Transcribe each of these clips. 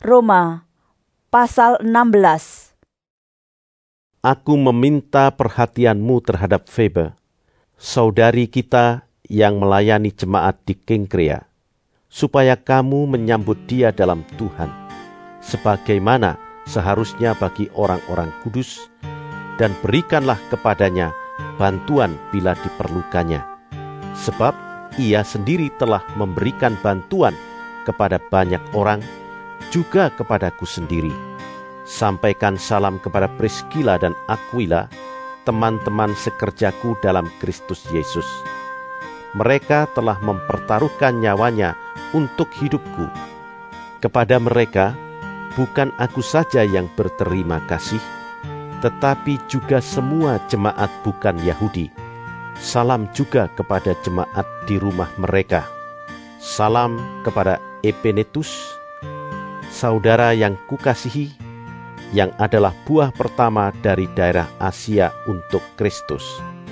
Roma pasal 16. Aku meminta perhatianmu terhadap Febe, saudari kita yang melayani jemaat di Kengkrea, supaya kamu menyambut dia dalam Tuhan, sebagaimana seharusnya bagi orang-orang kudus, dan berikanlah kepadanya bantuan bila diperlukannya. Sebab ia sendiri telah memberikan bantuan kepada banyak orang, juga kepadaku sendiri. Sampaikan salam kepada Priskila dan Aquila, teman-teman sekerjaku dalam Kristus Yesus. Mereka telah mempertaruhkan nyawanya untuk hidupku. Kepada mereka, bukan aku saja yang berterima kasih, tetapi juga semua jemaat bukan Yahudi. Salam juga kepada jemaat di rumah mereka. Salam kepada Epenetus, saudara yang kukasihi, yang adalah buah pertama dari daerah Asia untuk Kristus.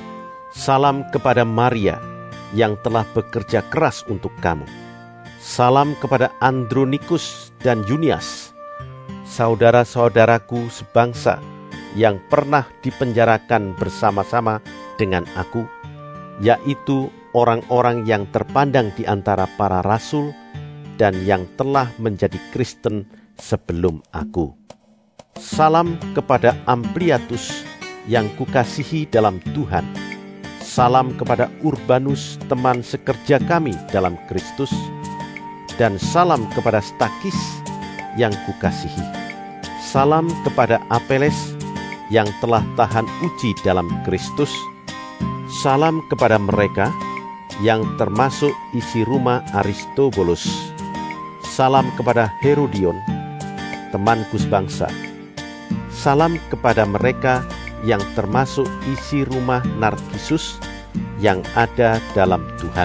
Salam kepada Maria, yang telah bekerja keras untuk kamu. Salam kepada Andronikus dan Yunias, saudara-saudaraku sebangsa, yang pernah dipenjarakan bersama-sama dengan aku, yaitu orang-orang yang terpandang di antara para rasul dan yang telah menjadi Kristen sebelum aku. Salam kepada Ampliatus yang kukasihi dalam Tuhan. Salam kepada Urbanus, teman sekerja kami dalam Kristus. Dan salam kepada Stakis yang kukasihi. Salam kepada Apeles yang telah tahan uji dalam Kristus. Salam kepada mereka yang termasuk isi rumah Aristobulus. Salam kepada Herodion, temanku sebangsa. Salam kepada mereka yang termasuk isi rumah Narkisus yang ada dalam Tuhan.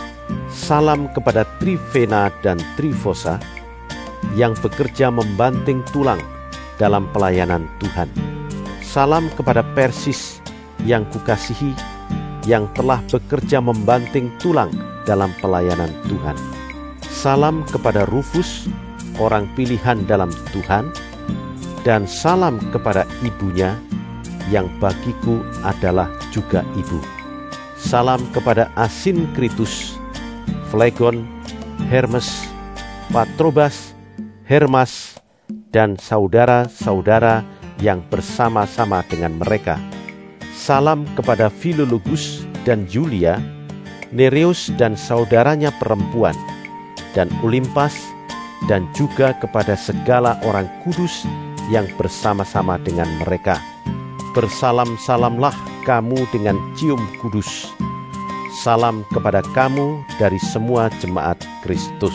Salam kepada Trifena dan Trifosa yang bekerja membanting tulang dalam pelayanan Tuhan. Salam kepada Persis yang kukasihi, yang telah bekerja membanting tulang dalam pelayanan Tuhan. Salam kepada Rufus, orang pilihan dalam Tuhan, dan salam kepada ibunya, yang bagiku adalah juga ibu. Salam kepada Asinkritus, Flegon, Hermes, Patrobas, Hermas, dan saudara-saudara yang bersama-sama dengan mereka. Salam kepada Filologus dan Julia, Nereus dan saudaranya perempuan, dan Olimpas, dan juga kepada segala orang kudus yang bersama-sama dengan mereka. Bersalam-salamlah kamu dengan cium kudus. Salam kepada kamu dari semua jemaat Kristus.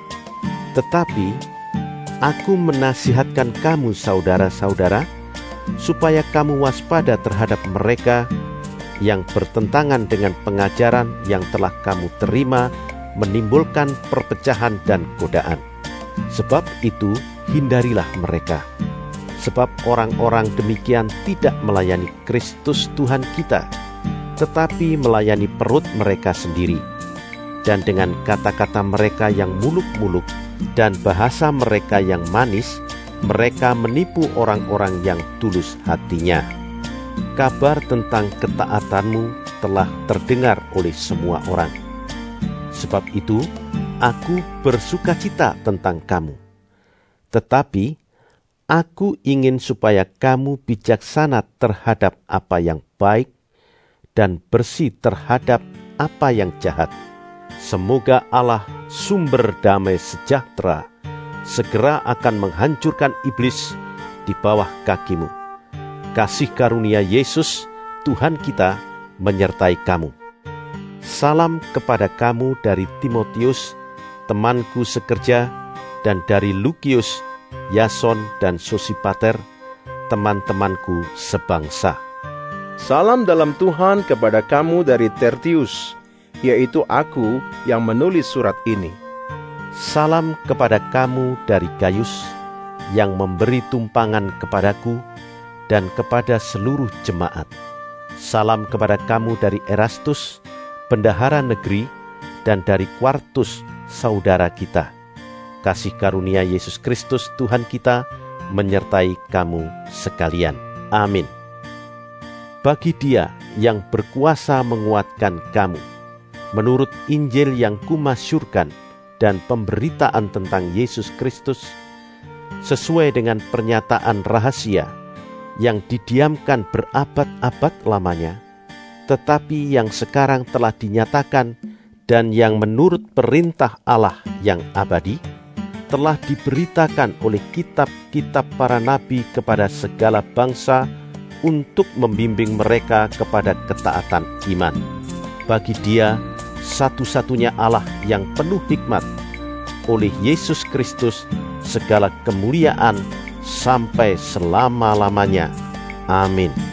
Tetapi aku menasihatkan kamu, saudara-saudara, supaya kamu waspada terhadap mereka yang bertentangan dengan pengajaran yang telah kamu terima, menimbulkan perpecahan dan godaan. Sebab itu hindarilah mereka. Sebab orang-orang demikian tidak melayani Kristus Tuhan kita, tetapi melayani perut mereka sendiri. Dan dengan kata-kata mereka yang muluk-muluk dan bahasa mereka yang manis, mereka menipu orang-orang yang tulus hatinya. Kabar tentang ketaatanmu telah terdengar oleh semua orang. Sebab itu, aku bersukacita tentang kamu. Tetapi, aku ingin supaya kamu bijaksana terhadap apa yang baik dan bersih terhadap apa yang jahat. Semoga Allah, sumber damai sejahtera, segera akan menghancurkan iblis di bawah kakimu. Kasih karunia Yesus, Tuhan kita, menyertai kamu. Salam kepada kamu dari Timotius, temanku sekerja, dan dari Lukius, Yason, dan Sosipater, teman-temanku sebangsa. Salam dalam Tuhan kepada kamu dari Tertius, yaitu aku yang menulis surat ini. Salam kepada kamu dari Gaius, yang memberi tumpangan kepadaku, dan kepada seluruh jemaat. Salam kepada kamu dari Erastus, bendahara negeri, dan dari Quartus, saudara kita. Kasih karunia Yesus Kristus Tuhan kita menyertai kamu sekalian. Amin. Bagi Dia yang berkuasa menguatkan kamu, menurut Injil yang kumasyurkan dan pemberitaan tentang Yesus Kristus, sesuai dengan pernyataan rahasia yang didiamkan berabad-abad lamanya, tetapi yang sekarang telah dinyatakan dan yang menurut perintah Allah yang abadi, telah diberitakan oleh kitab-kitab para nabi kepada segala bangsa untuk membimbing mereka kepada ketaatan iman. Bagi Dia satu-satunya Allah yang penuh hikmat, oleh Yesus Kristus segala kemuliaan sampai selama-lamanya. Amin.